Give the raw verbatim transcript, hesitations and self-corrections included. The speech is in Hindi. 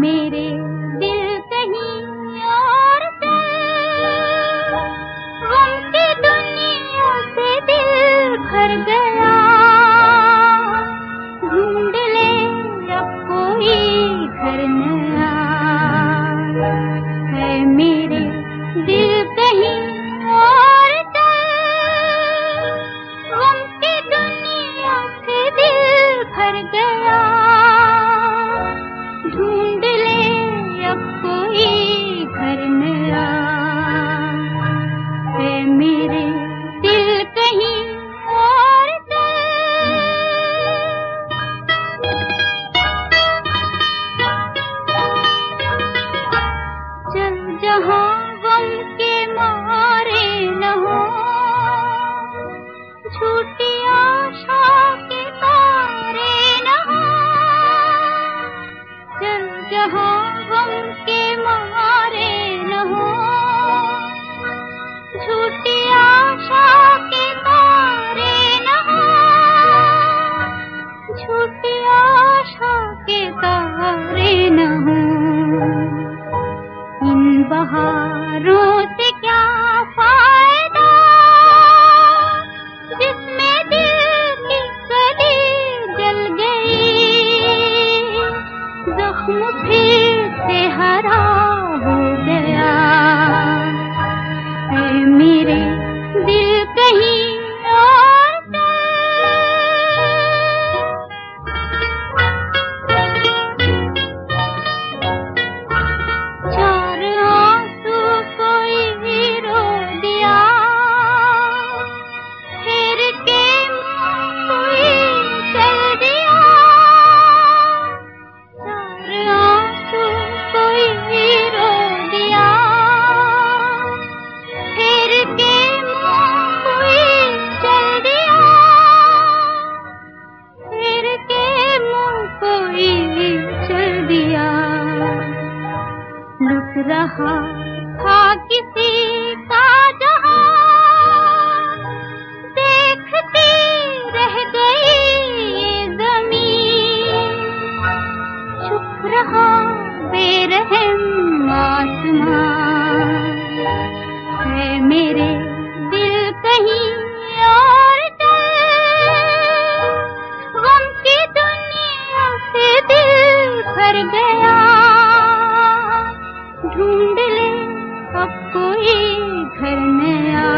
मेरे दिल कहीं और चल, गम की दुनिया से दिल भर गया। ढूंढ ले अब कोई घर नया, है मेरे दिल कहीं और चल, गम की दुनिया से दिल भर गया। ढूंढ ले अब कोई घर नया, है मेरे दिल कहीं और चल। चल जहाँ गम के मारे न हो, झूठी आशा के तारे न हो। चल जहाँ गम के मारे न हो, झूठी आशा के तारे न हो। झूठी आशा के तारे न हो। इन बहारों से क्या फायदा, जिसमें दिल की कली जल गई। जख्म फिर से हरा हो गया, है मेरे दिल कहीं और चल। चार आंसू कोई रो दिया, फिर के मुंह कोई चल दिया। चार आंसू कोई रो दिया, फिर के मुंह कोई चल दिया। फिर के मुंह कोई चल दिया। लुट रहा था किसी का जहां, देखती रह गई ये ज़मीन। चुप रहा बेरहम आसमां, है मेरे दिल कहीं और चल। गम की दुनिया से दिल भर गया। ढूंढ ले अब कोई घर नया,